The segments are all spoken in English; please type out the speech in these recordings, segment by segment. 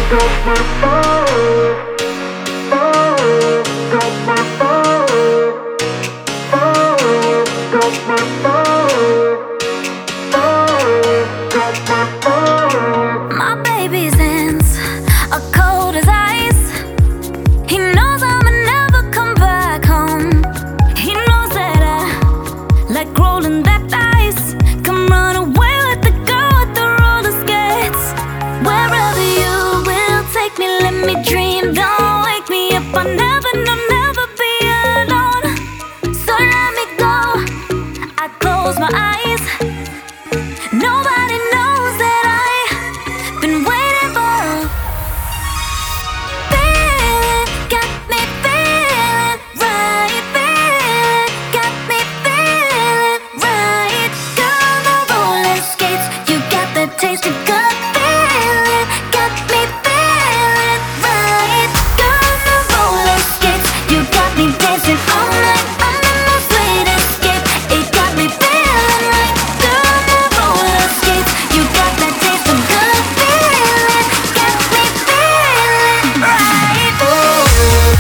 My baby's hands are cold as ice. He knows I'ma never come back home. He knows that I like rolling that dice. Come run away with the girl with the roller skates. Wherever you will take me, let me dream. Don't wake me up, I'll never, no, never be alone. So let me go, I close my eyes. Nobody knows that I've been waiting for. Feeling, got me feeling right. Feeling, got me feeling right. Girl, the roller skates, you got the taste of good. Feeling, got me feeling right. Girl, the roller skates, you got me dancing all night. I'm in my sweet escape, it got me feeling right. Girl, the roller skates, you got that taste of good. Feeling, got me feeling right.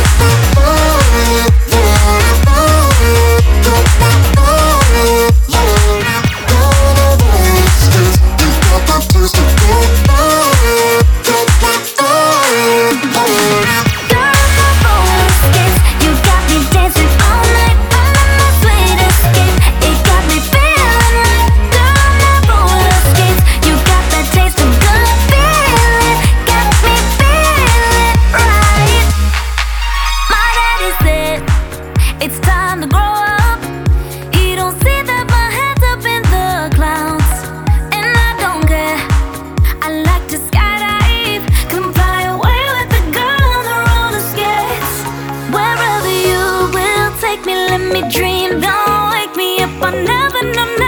Girl, the roller skates, you got me dancing all night. I'm in my sweet escape, it got me feeling right. Girl, the roller skates, you got that taste of good. Feeling, got me feeling right. My daddy said it's time to grow up. He don't see that my head's up in the clouds, and I don't care. I like to skydive, come fly away with the girl on the roller skates. Wherever you will take me, let me dream. Don't wake me up, I'll never, no,